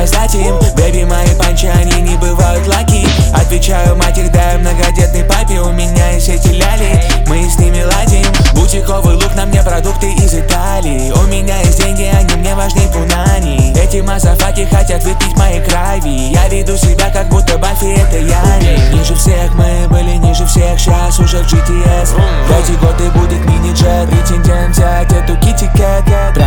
раздать им. Бэби, мои панчи, они не бывают лаки. Отвечаю, мать их, дай многодетной папе. У меня есть эти ляли, мы с ними ладим. Бутиковый лук, на мне продукты из Италии. У меня есть деньги, они мне важнее пунани. Эти мазафаки хотят выпить моей крови. Я веду себя, как будто Баффи, это я не. Ниже всех мы были, ниже всех, сейчас уже в GTS. В эти годы будет мини-джет, претендент взять эту китти-кэт.